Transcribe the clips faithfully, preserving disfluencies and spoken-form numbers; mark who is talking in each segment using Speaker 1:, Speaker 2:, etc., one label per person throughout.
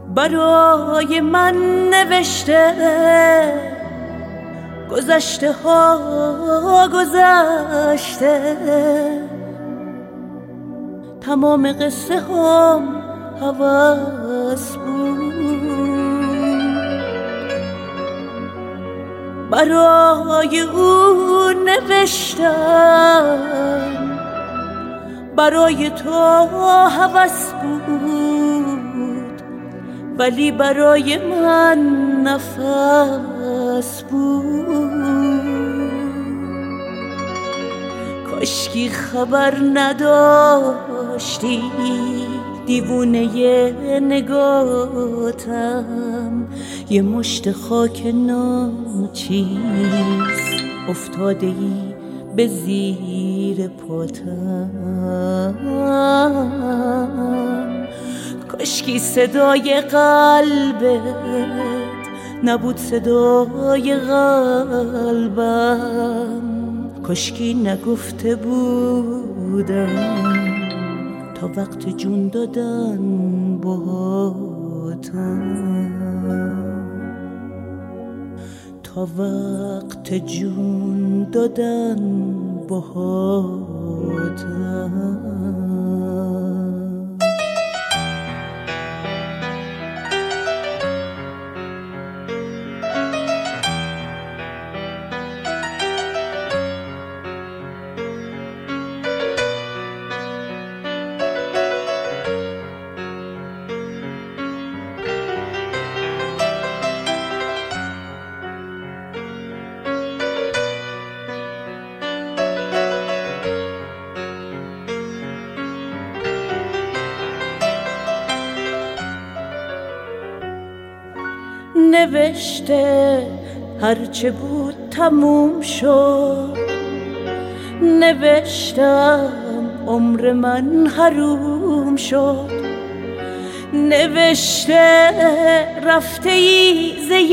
Speaker 1: برای من نوشته گذشته ها گذشته، تمام قصه هم هوس بود. برای او نوشتم، برای تو هوس بود، ولی برای من نفس بود. کاشکی خبر نداشتی دیوونه نگاتم، یه مشت خاک ناچیز افتاده ای به زیر پاتم. کاشکی صدای قلبت نبود صدای قلبم، کاشکی نگفته بودم تا وقت جون دادن باهاتم، تا وقت جون دادن باهاتم. نوشته هرچه بود تموم شد، نوشتم عمر من حروم شد، نوشته رفته ای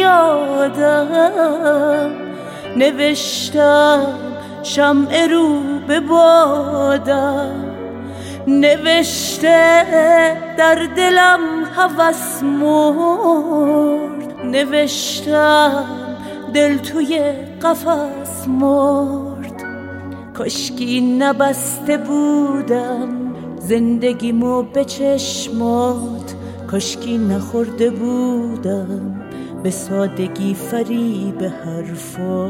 Speaker 1: زیادم، نوشتم شمع رو به بادم، نوشته در دلم هوس مرد، نوشتم دل توی قفس مرد. کاشکی نبسته بودم زندگیمو به چشمات، کاشکی نخورده بودم به سادگی فریب حرفات.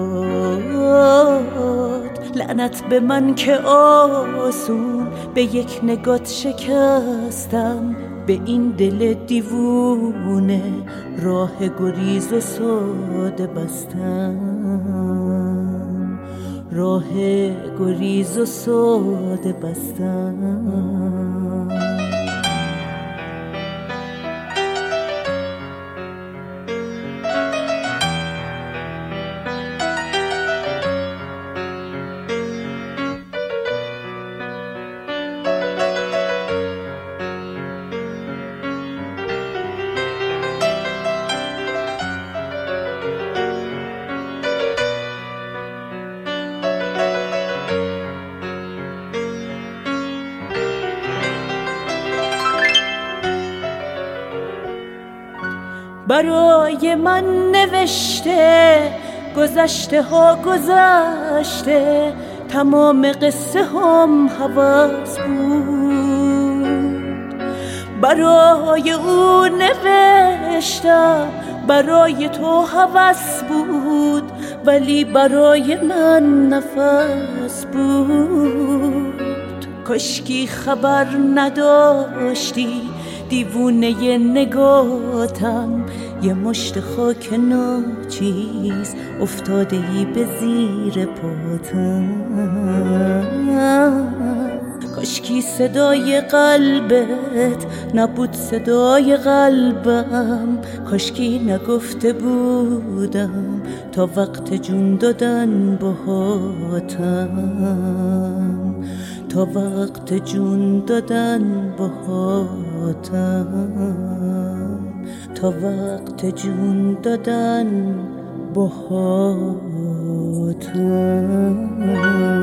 Speaker 1: لعنت به من که آسون به یک نگات شکستم، به این دل دیوونه راه گریز و ساده بستم، راه گریز و ساده بستم. برای من نوشته گذشته ها گذشته، تمام قصه هم هوس بود. برای او نوشتم، برای تو هوس بود، ولی برای من نفس بود. کاشکی خبر نداشتی دیوونه نگاتم، یه مشت خاک ناچیز افتاده ای به زیر پاتم. کاشکی صدای قلبت نبود صدای قلبم، کاشکی نگفته بودم تا وقت جون دادن باهاتم، تا وقت جون دادن باهاتم، تا وقت جون دادن باهاتم.